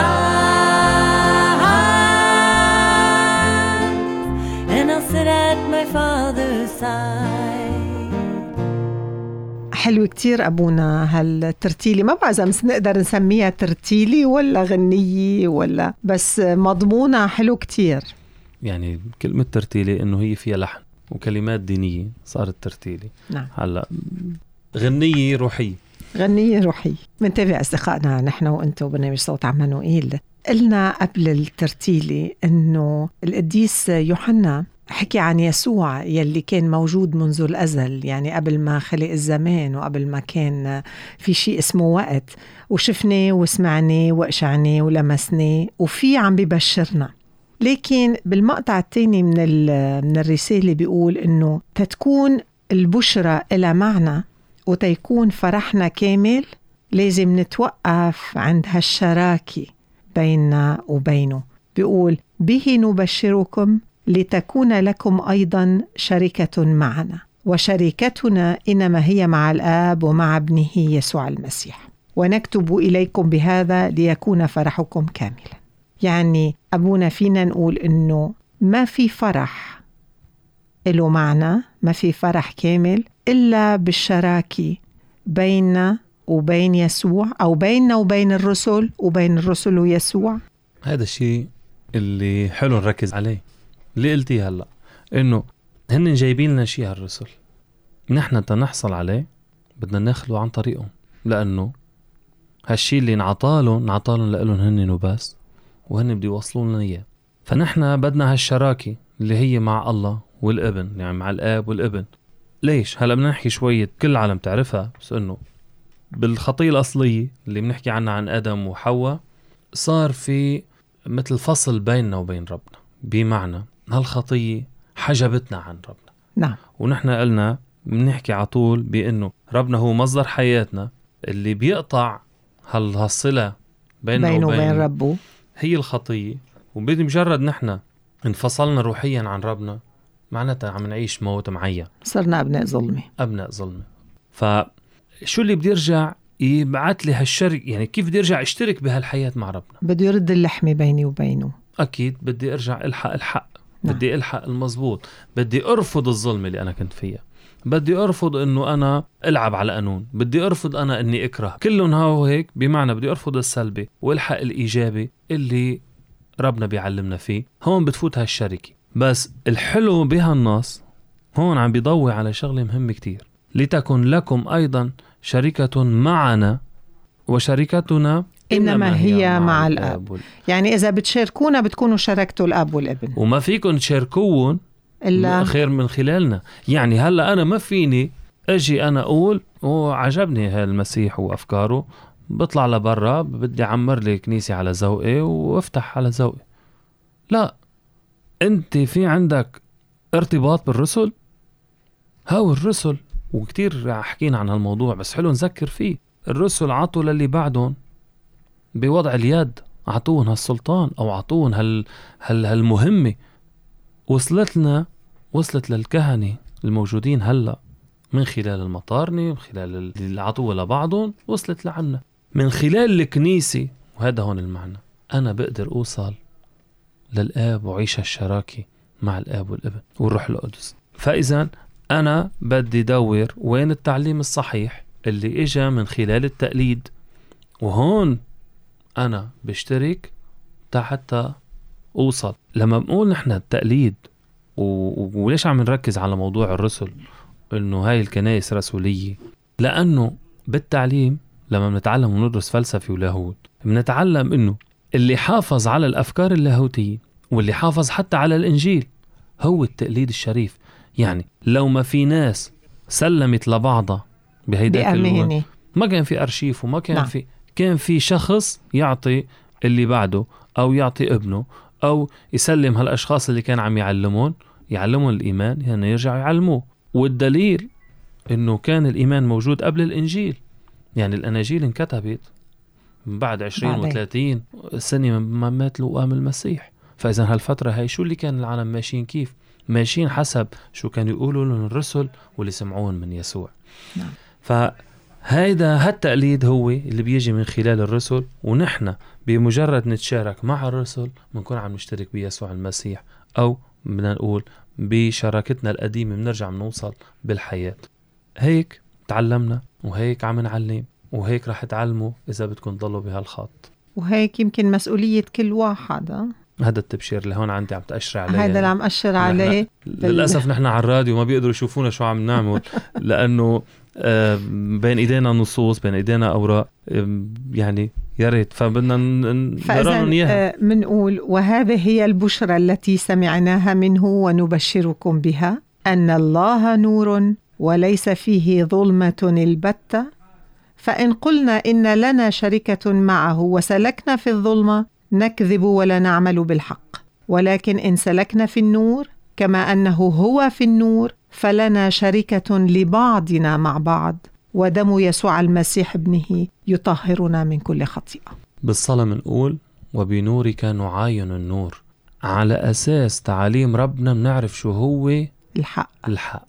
arise, and I'll sit at my father's side. حلو كتير أبونا هالترتيلي. ما بعرف إذا نقدر نسميها ترتيلي ولا غنية ولا بس مضمونة حلو كتير. يعني كلمة ترتيلي إنه هي فيها لحن وكلمات دينية صارت ترتيلي. نعم. هلا غنية روحية. غنية روحية. منتابع أصدقائنا نحن وأنتو برنامج صوت عمانوئيل. قلنا قبل الترتيلي إنه القديس يوحنا حكي عن يسوع يلي كان موجود منذ الأزل، يعني قبل ما خلق الزمان وقبل ما كان في شيء اسمه وقت، وشفناه وسمعناه وقشعناه ولمسناه وفي عم ببشرنا. لكن بالمقطع الثاني من الرسالة بيقول إنه تتكون البشرة إلى معنى وتيكون فرحنا كامل، لازم نتوقف عند هالشراكة بيننا وبينه. بيقول به نبشركم لتكون لكم أيضا شركة معنا، وشركتنا إنما هي مع الآب ومع ابنه يسوع المسيح، ونكتب إليكم بهذا ليكون فرحكم كاملا. يعني أبونا فينا نقول إنه ما في فرح له معنى، ما في فرح كامل إلا بالشراكة بيننا وبين يسوع، أو بيننا وبين الرسل، وبين الرسل ويسوع. هذا الشيء اللي حلو نركز عليه. اللي قلتي هلأ إنه هن جايبين لنا شيء هالرسل، نحن تنحصل عليه بدنا ناخده عن طريقهم، لأنه هالشيء اللي نعطالهم لألهم هن وبس، وهن بدي يوصلوا لنا إياه. فنحن بدنا هالشراكة اللي هي مع الله والابن، يعني مع الآب والابن. ليش؟ هلأ بدنا نحكي شوية كل العالم تعرفها، بس إنه بالخطية الأصلية اللي بنحكي عنها عن آدم وحواء صار في مثل فصل بيننا وبين ربنا، بمعنى هالخطية حجبتنا عن ربنا. نعم. ونحن قلنا بنحكي عطول بأنه ربنا هو مصدر حياتنا، اللي بيقطع هالصلة بينه وبين ربه هي الخطية. وبدي مجرد نحن انفصلنا روحيا عن ربنا معناتها عم نعيش موت معين، صرنا أبناء ظلمة. فشو اللي بدي ارجع يبعت لي هالشرك؟ يعني كيف بدي ارجع اشترك بهالحياة مع ربنا؟ بده يرد اللحمة بيني وبينه. اكيد بدي ارجع الحق. نعم. بدي الحق المزبوط، بدي ارفض الظلم اللي انا كنت فيها، بدي ارفض انه انا العب على قانون، بدي ارفض انا اني اكره، كلهم هاو هيك. بمعنى بدي ارفض السلبي والحق الايجابي اللي ربنا بيعلمنا فيه. هون بتفوت هالشركة. بس الحلو بهالنص هون عم بيضوي على شغلة مهمة كتير: لتكن لكم أيضا شركة معنا وشركتنا إنما هي مع الآب. يعني إذا بتشاركونا بتكونوا شاركتوا الآب والابن، وما فيكن تشاركون إلا خير من خلالنا. يعني هلأ أنا ما فيني أجي أنا أقول عجبني هالمسيح وأفكاره، بطلع لبرا بدي عمر لي كنيسة على ذوقي وافتح على ذوقي. لا، أنت في عندك ارتباط بالرسل. هاو الرسل، وكتير حكينا عن هالموضوع بس حلو نذكر فيه. الرسل عطوا للي بعدهم بوضع اليد، عطوهم هالسلطان أو عطوهم هالمهمة. وصلت للكهنة الموجودين هلأ من خلال المطارنة، من خلال اللي عطوه لبعضهم، وصلت لعنا من خلال الكنيسة. وهذا هون المعنى، أنا بقدر أوصل للآب وعيش الشراكة مع الآب والابن والروح القدس. فإذا أنا بدي دور وين التعليم الصحيح اللي إجا من خلال التقليد، وهون أنا بشترك حتى أوصل. لما بنقول نحن التقليد وليش عم نركز على موضوع الرسل إنه هاي الكنائس رسولية؟ لأنه بالتعليم لما بنتعلم وندرس فلسفة ولاهوت بنتعلم إنه اللي حافظ على الأفكار اللاهوتية واللي حافظ حتى على الإنجيل هو التقليد الشريف. يعني لو ما في ناس سلمت لبعضها بهيداك الوقت، ما كان في أرشيف وما كان كان في شخص يعطي اللي بعده أو يعطي ابنه أو يسلم هالأشخاص اللي كان عم يعلمون الإيمان، يعني يرجع يعلموه. والدليل إنه كان الإيمان موجود قبل الإنجيل. يعني الأناجيل انكتبت من بعد 20 و30 سنة من مات وقام المسيح. فإذا هالفترة هاي شو اللي كان العالم ماشيين؟ كيف ماشيين؟ حسب شو كانوا يقولوا لهم الرسل واللي سمعون من يسوع. نعم. فهيدا هالتقليد هو اللي بيجي من خلال الرسل، ونحن بمجرد نتشارك مع الرسل بنكون عم نشترك بيسوع المسيح، أو بدنا نقول بشراكتنا القديمة بنرجع بنوصل بالحياة. هيك تعلمنا وهيك عم نعلم وهيك رح تعلموا إذا بدكم تضلوا بهالخط. وهيك يمكن مسؤولية كل واحد. هذا التبشير اللي هون عندي عم تأشر عليه، هذا اللي عم أشر عليه. للأسف نحن على الراديو ما بيقدروا يشوفونا شو عم نعمل لأنه بين إيدينا نصوص، بين إيدينا أوراق، يعني يا ريت فبدنا نقرأهم إياها. منقول وهذه هي البشرى التي سمعناها منه ونبشركم بها، أن الله نور وليس فيه ظلمة البتة. فإن قلنا إن لنا شركة معه وسلكنا في الظلمة نكذب ولا نعمل بالحق. ولكن إن سلكنا في النور كما أنه هو في النور فلنا شركة لبعضنا مع بعض، ودم يسوع المسيح ابنه يطهرنا من كل خطيئة. بالصلاة منقول وبنورك نعاين النور. على أساس تعاليم ربنا بنعرف شو هو الحق.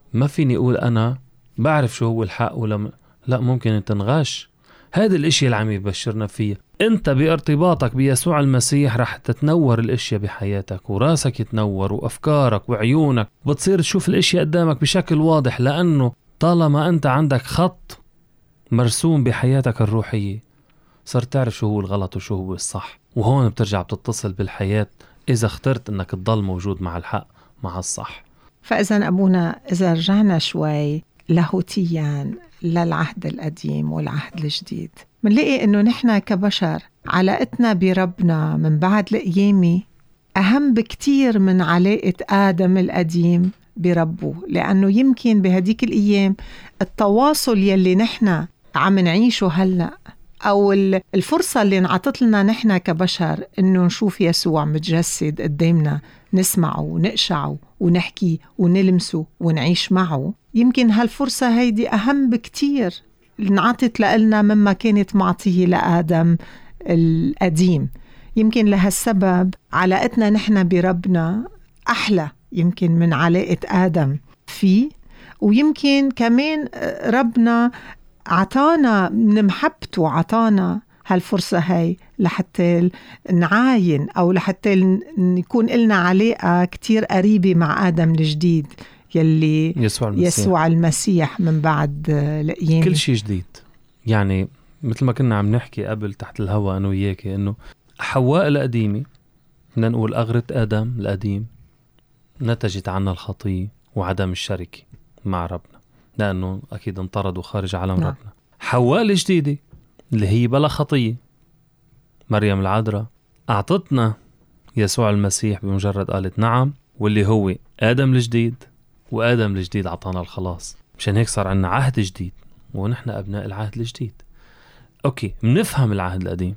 ما فيني أقول أنا بعرف شو هو الحق ولا لا، ممكن تنغش. هذا الاشي اللي عم يبشرنا فيه. انت بارتباطك بيسوع المسيح رح تتنور الاشياء بحياتك، وراسك يتنور، وافكارك وعيونك بتصير تشوف الاشياء قدامك بشكل واضح، لانه طالما انت عندك خط مرسوم بحياتك الروحية صرت تعرف شو هو الغلط وشو هو الصح. وهون بترجع بتتصل بالحياة إذا اخترت انك تضل موجود مع الحق مع الصح. فإذا أبونا إذا رجعنا شوي لاهوتيا للعهد القديم والعهد الجديد، منلاقي إنه نحن كبشر علاقتنا بربنا من بعد القيامة أهم بكتير من علاقة آدم القديم بربه، لأنه يمكن بهديك الأيام التواصل يلي نحن عم نعيشه هلأ أو الفرصة اللي انعطت لنا نحن كبشر إنه نشوف يسوع متجسد قدامنا، نسمعه ونقشعه ونحكي ونلمسه ونعيش معه، يمكن هالفرصة هيدي أهم بكتير انعطت لنا مما كانت معطيه لآدم القديم. يمكن لهالسبب علاقتنا نحن بربنا أحلى يمكن من علاقة آدم فيه، ويمكن كمان ربنا عطانا من محبته، عطانا هالفرصة هاي لحتى نعاين أو لحتى يكون لنا علاقة كتير قريبة مع آدم الجديد يلي يسوع المسيح من بعد القيامة. كل شيء جديد. يعني مثل ما كنا عم نحكي قبل تحت الهواء أنا وياكي، إنه حواء القديمة بدنا نقول أغرة آدم القديم نتجت عنا الخطية وعدم الشركة مع ربنا، لأنه أكيد انطردوا خارج عالم ربنا. حواء الجديدة اللي هي بلا خطية مريم العذراء أعطتنا يسوع المسيح بمجرد قالت نعم، واللي هو آدم الجديد، وآدم الجديد عطانا الخلاص. مشان هيك صار عنا عهد جديد ونحن أبناء العهد الجديد. أوكي، منفهم العهد القديم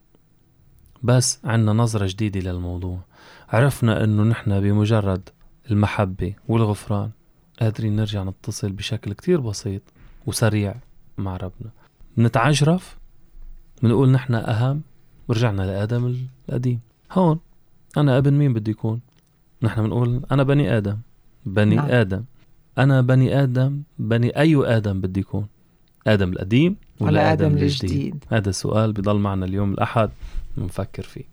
بس عنا نظرة جديدة للموضوع. عرفنا أنه نحن بمجرد المحبة والغفران قادرين نرجع نتصل بشكل كتير بسيط وسريع مع ربنا. نتعجرف بنقول نحن أهم، ورجعنا لآدم القديم. هون أنا ابن مين بدي يكون؟ نحن بنقول أنا بني آدم، بني نعم. آدم، أنا بني آدم، بني أي آدم بدي يكون؟ آدم القديم ولا آدم الجديد؟ هذا السؤال بيضل معنا اليوم الأحد نفكر فيه.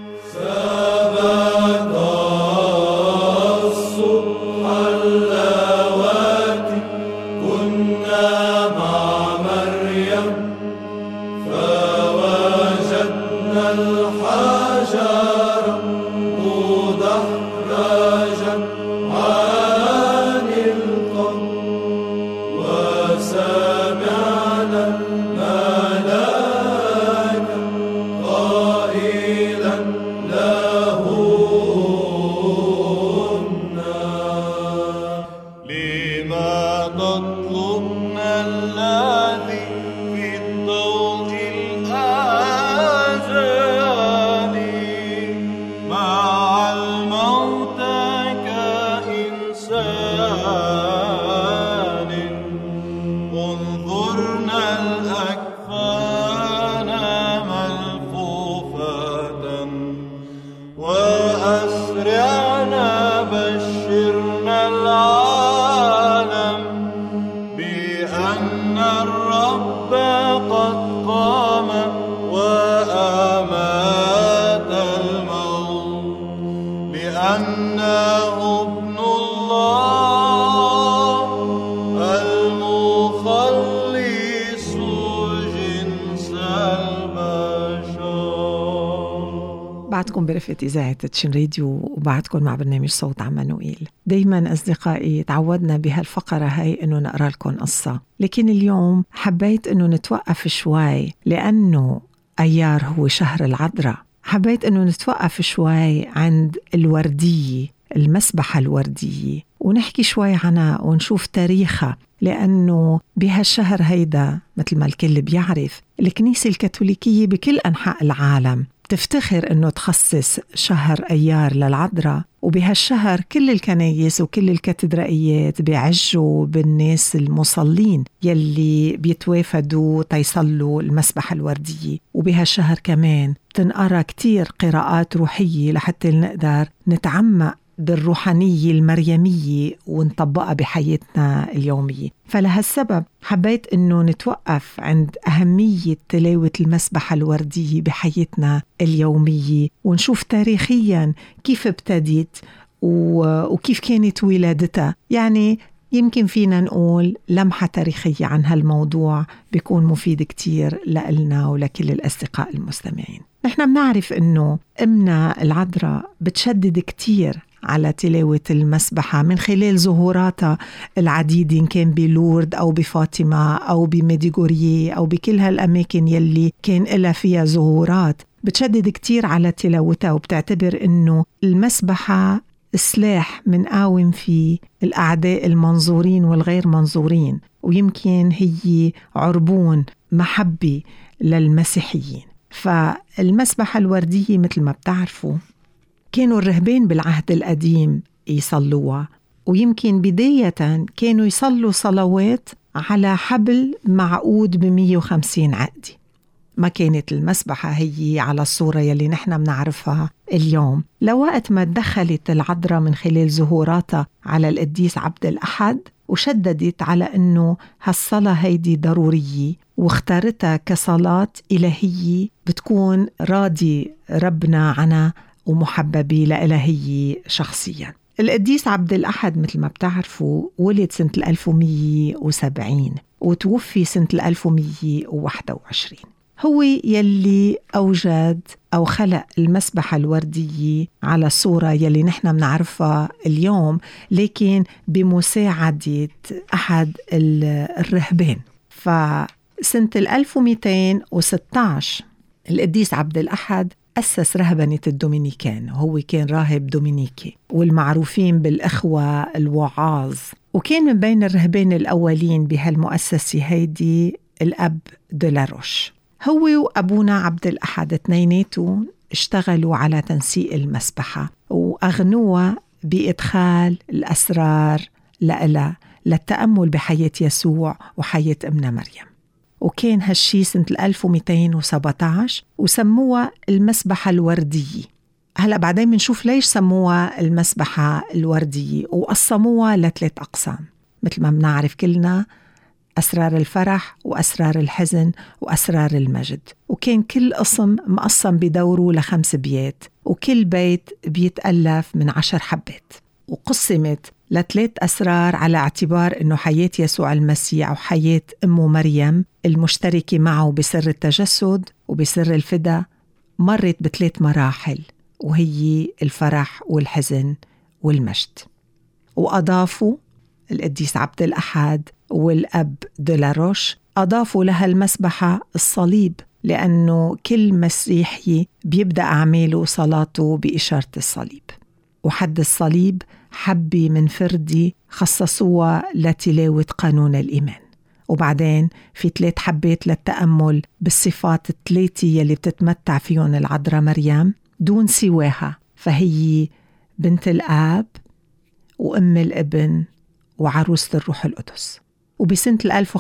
بعدكم برفقة إذاعة تشين راديو وبعدكم مع برنامج صوت عمانوئيل. دايما أصدقائي تعودنا بهالفقرة هاي إنه نقرأ لكم قصة، لكن اليوم حبيت إنه نتوقف شوي لأنه أيار هو شهر العذراء. حبيت إنه نتوقف شوي عند الوردية، المسبحة الوردية، ونحكي شوي عنها ونشوف تاريخها، لأنه بهالشهر هيدا مثل ما الكل بيعرف الكنيسة الكاثوليكية بكل أنحاء العالم تفتخر أنه تخصص شهر أيار للعذراء، وبهالشهر كل الكنايس وكل الكاتدرائيات بيعجوا بالناس المصلين يلي بيتوافدوا تيصلوا المسبحة الوردية. وبهالشهر كمان تنقرأ كتير قراءات روحية لحتى نقدر نتعمق بالروحانية المريمية ونطبقها بحياتنا اليومية. فلهالسبب حبيت أنه نتوقف عند أهمية تلاوة المسبحة الوردية بحياتنا اليومية، ونشوف تاريخيا كيف ابتدت وكيف كانت ولادتها. يعني يمكن فينا نقول لمحة تاريخية عن هالموضوع بيكون مفيد كتير لنا ولكل الأصدقاء المستمعين. نحن بنعرف أنه أمنا العذراء بتشدد كتير على تلاوة المسبحة من خلال ظهوراتها العديدة، إن كان بلورد أو بفاطمة أو بميديغورية أو بكل هالأماكن يلي كان إلها فيها ظهورات. بتشدد كتير على تلاوتها وبتعتبر أنه المسبحة سلاح من قاوم فيه الأعداء المنظورين والغير منظورين، ويمكن هي عربون محبة للمسيحيين. فالمسبحة الوردية مثل ما بتعرفوا كانوا الرهبان بالعهد القديم يصلوها، ويمكن بداية كانوا يصلوا صلوات على حبل معقود ب150 عقدة. ما كانت المسبحة هي على الصورة يلي نحن بنعرفها اليوم. لوقت ما دخلت العذراء من خلال ظهوراتها على القديس عبد الأحد وشددت على أنه هالصلاة هيدي ضرورية، واختارتها كصلاة إلهية بتكون راضي ربنا عنها ومحببة لإلهية شخصيا. القديس عبد الأحد مثل ما بتعرفوا ولد سنة 1170 وتوفي سنة 1121. هو يلي أوجد أو خلق المسبحة الوردية على الصورة يلي نحن بنعرفها اليوم، لكن بمساعدة أحد الرهبان. فسنة 1216 القديس عبد الأحد أسس رهبنة الدومينيكان، وهو كان راهب دومينيكي والمعروفين بالإخوة الوعاظ. وكان من بين الرهبان الأولين بهالمؤسسة هيدي الأب دلاروش. هو وأبونا عبد الأحد اثنيناتهم اشتغلوا على تنسيق المسبحة وأغنوها بإدخال الأسرار لإلها للتأمل بحياة يسوع وحياة أمنا مريم. وكان هالشي سنة 1217 وسموها المسبحة الوردية. هلأ بعدين بنشوف ليش سموها المسبحة الوردية، وقسموها ل3 أقسام مثل ما بنعرف كلنا: أسرار الفرح وأسرار الحزن وأسرار المجد. وكان كل قسم مقسم بدوره ل5 بيت، وكل بيت بيتألف من 10 حبات. وقسمت ل3 أسرار على اعتبار أنه حياة يسوع المسيح وحياة أمه مريم المشتركة معه بسر التجسد وبسر الفدا مرت ب3 مراحل، وهي الفرح والحزن والمجد. وأضافوا القديس عبد الأحد والأب دلاروش أضافوا لها المسبحة الصليب، لأنه كل مسيحي بيبدأ أعماله صلاته بإشارة الصليب. وحد الصليب حبة من فردي خصصوها لتلاوة قانون الإيمان. وبعدين في 3 حبات للتأمل بالصفات 3 يلي بتتمتع فيهم العذراء مريم دون سواها، فهي بنت الآب وأم الابن وعروسة الروح القدس. وبسنة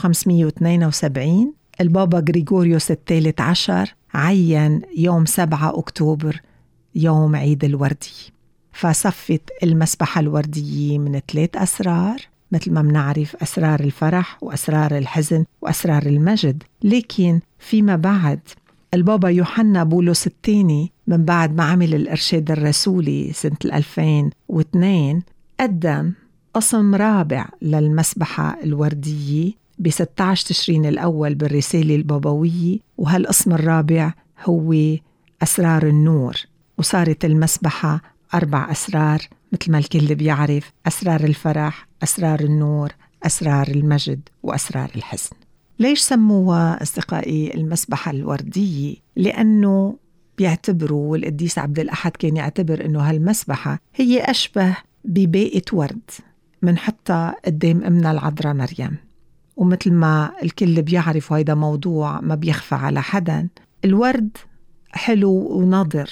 1572 البابا غريغوريوس الثالث عشر عين يوم 7 أكتوبر يوم عيد الوردي، فصفت المسبحة الوردية من 3 أسرار مثل ما بنعرف: أسرار الفرح وأسرار الحزن وأسرار المجد. لكن فيما بعد البابا يوحنا بولس الثاني من بعد ما عمل الإرشاد الرسولي سنة 2002 قدم قسم رابع للمسبحة الوردية ب16 تشرين الأول بالرسالة البابوية، وهالقسم الرابع هو أسرار النور. وصارت المسبحة 4 أسرار مثل ما الكل بيعرف: أسرار الفرح، أسرار النور، أسرار المجد، وأسرار الحزن. ليش سموها أصدقائي المسبحة الوردية؟ لأنه بيعتبروا، والقديس عبد الأحد كان يعتبر أنه هالمسبحة هي أشبه بباقة ورد منحطها قدام أمنا العذراء مريم. ومثل ما الكل بيعرف وهيدا موضوع ما بيخفى على حدا، الورد حلو وناضر،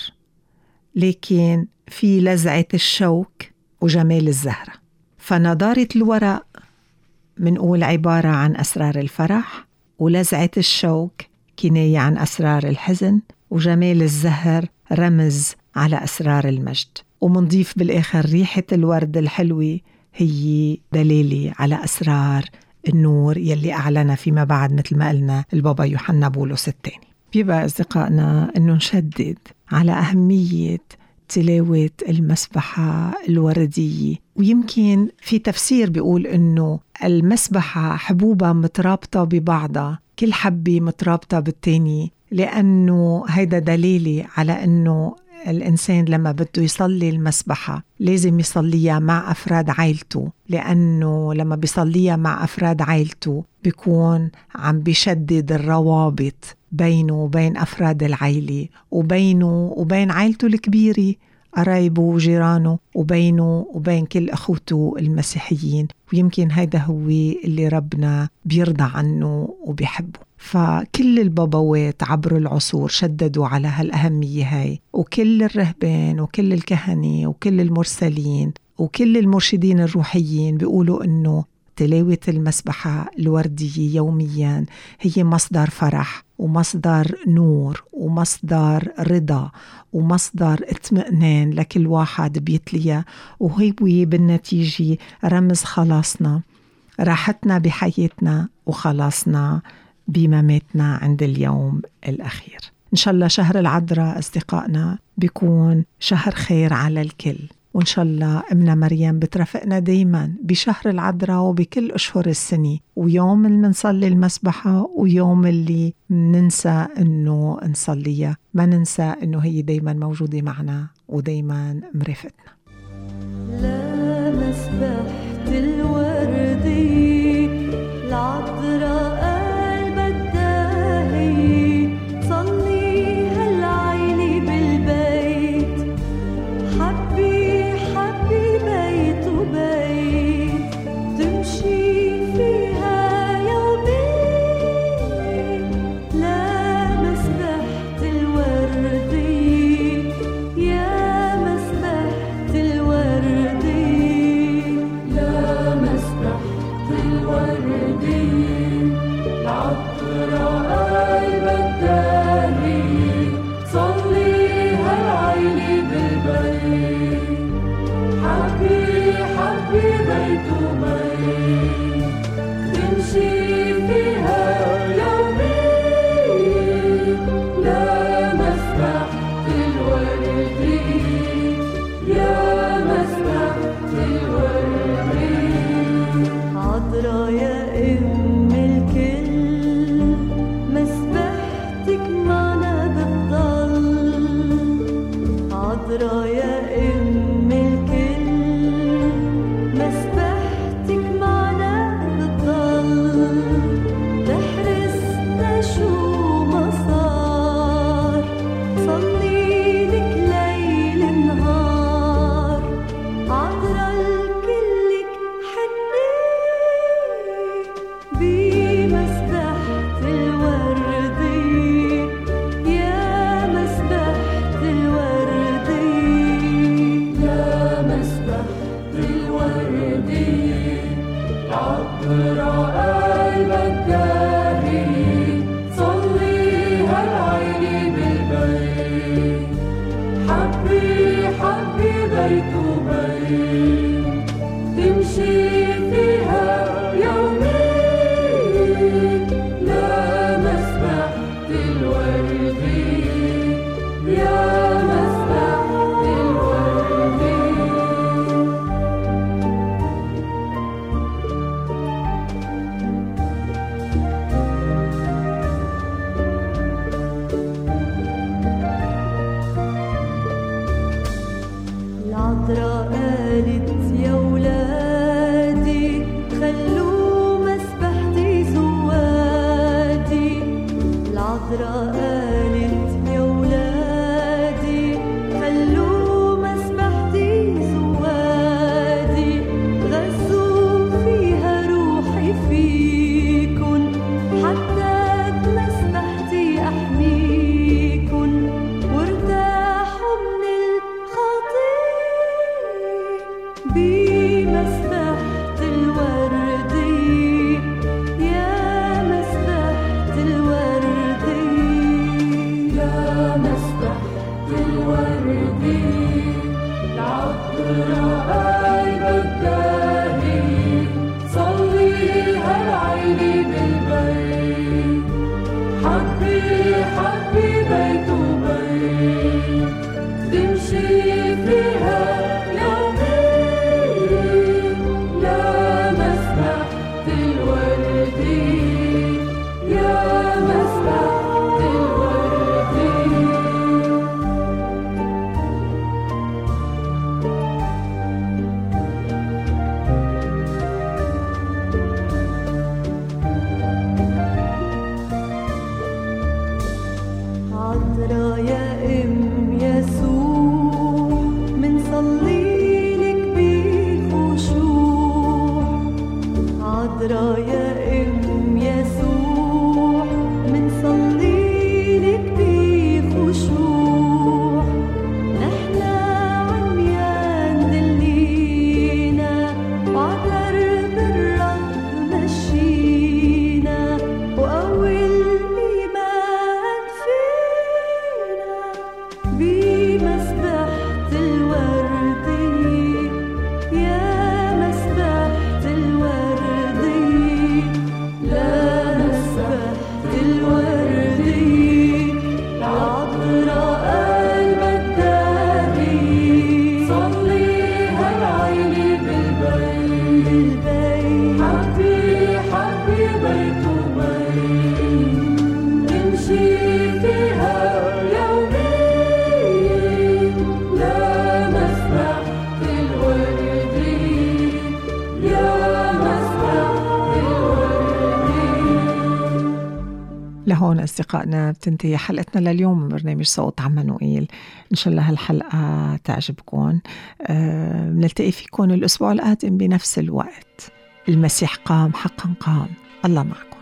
لكن في لزعة الشوك وجمال الزهرة. فنضارة الورق منقول عبارة عن أسرار الفرح، ولزعة الشوك كناية عن أسرار الحزن، وجمال الزهر رمز على أسرار المجد. ومنضيف بالآخر ريحة الورد الحلوة هي دليلة على أسرار النور يلي أعلن فيما بعد مثل ما قلنا البابا يوحنا بولس الثاني. بيبقى أصدقائنا أنه نشدد على أهمية تلاوة المسبحة الوردية، ويمكن في تفسير بيقول أنه المسبحة حبوبة مترابطة ببعضها، كل حبة مترابطة بالتاني، لأنه هيدا دليل على أنه الإنسان لما بده يصلي المسبحة لازم يصليها مع أفراد عائلته، لأنه لما بيصليها مع أفراد عائلته بيكون عم بيشدد الروابط بينه وبين أفراد العائلة، وبينه وبين عائلته الكبيرة قرايبه وجيرانه، وبينه وبين كل أخوته المسيحيين. ويمكن هيدا هو اللي ربنا بيرضى عنه وبيحبه. فكل البابوات عبر العصور شددوا على هالأهمية هاي، وكل الرهبان وكل الكهنة وكل المرسلين وكل المرشدين الروحيين بيقولوا إنه تلاوة المسبحة الوردية يوميا هي مصدر فرح ومصدر نور ومصدر رضا ومصدر اطمئنان لكل واحد بيتليها، وهي بالنتيجة رمز خلاصنا، راحتنا بحياتنا وخلاصنا بمماتنا عند اليوم الأخير. إن شاء الله شهر العذراء أصدقائنا بيكون شهر خير على الكل، وإن شاء الله أمنا مريم بترافقنا دايما بشهر العذراء وبكل أشهر السنة، ويوم اللي نصلي المسبحة ويوم اللي ننسى أنه نصليها ما ننسى أنه هي دايما موجودة معنا ودايما مرافقتنا. لا مسبحة الوردي العذراء مسبحتك معنا بالضل. لهون أصدقائنا بتنتهي حلقتنا لليوم من برنامج صوت عمانوئيل. إن شاء الله هالحلقة تعجبكم. نلتقي فيكم الأسبوع القادم بنفس الوقت. المسيح قام، حقا قام. الله معكم.